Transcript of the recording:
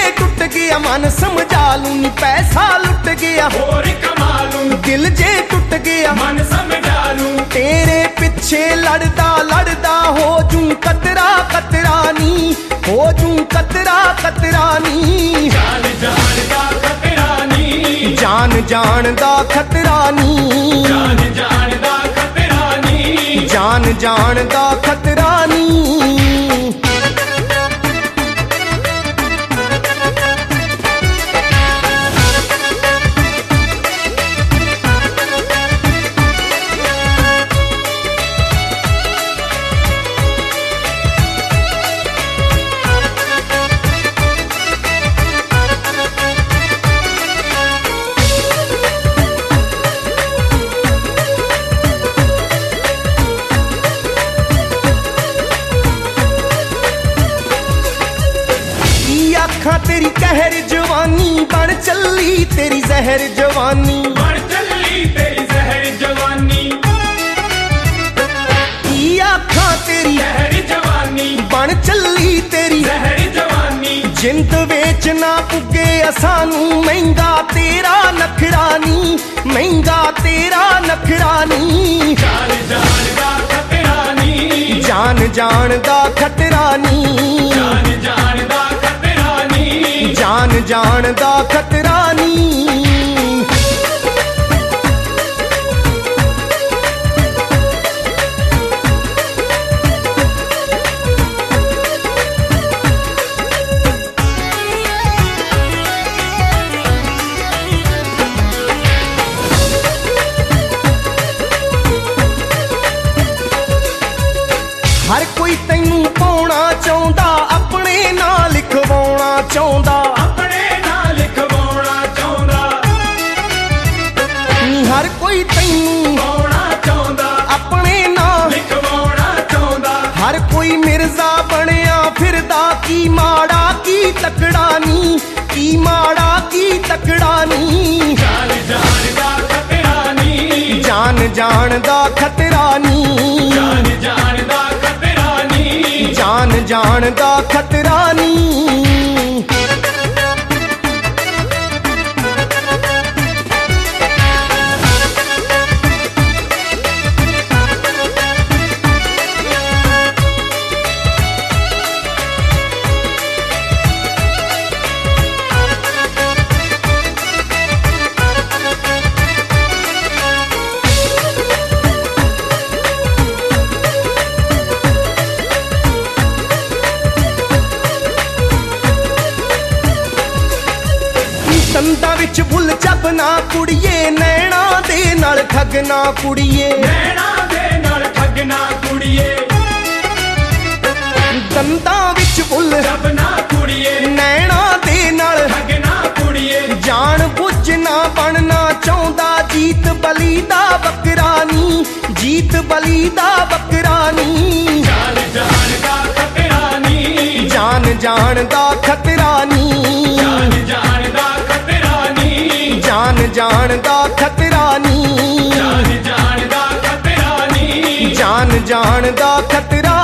टुट गया मन समझा लूं नी पैसा लुट गया और कमा लूं दिल जे टुट गया मन समझा लूं तेरे पीछे लड़दा लड़दा हो जूं कतरा कतरा नी हो जूं कतरा कतरा नी जान जान दा खतरा नी जान जान दा खतरा नी जान जान दा खतरा नी जान जान दा खतरा नी आखा तेरी कहर जवानी बन चली तेरी जहर जवानी बन चली तेरी जहर जवानी आखा तेरी जहर जवानी बन चली तेरी जहर जवानी जिंद वेच ना पुगे असानू महंगा तेरा नखरानी महंगा तेरा नखरानी जान जान दा खतरा नी जान जान दा खतरा नी जान जान दा खतरा नी जान जान दा खतरा नी हर कोई तैनू पाउणा चाहुंदा अपने नाल लिखवाउणा चाहुंदा अपने नाल लिखवाउणा चाहुंदा हर कोई तैनू पाउणा चाहुंदा अपने नाल लिखवाउणा चाहुंदा हर कोई मिर्जा बनिया फिरदा की माड़ा की तकड़ा नी की माड़ा की तकड़ा नी जान जान दा खतरा नी जान जान दा खतरा नी जान जान दा खतरा नी जान जान दा खतरा नी दंदा विच भुल जबना कुड़िए नैना दे नाल ठगना कुड़िए नैना दे नाल ठगना कुड़िए दंदा विच भुल जबना कुड़िए नैना दे नाल ठगना कुड़िए जान बुझ ना बनना चाहुंदा जीत बली दा बकरानी जीत बली दा बकरानी जान जान दा खतरा नी जान जान दा खतरा नी जान जान दा खतरा नी जान जान दा खतरा नी जान जान दा खतरा नी जान जान दा खतरा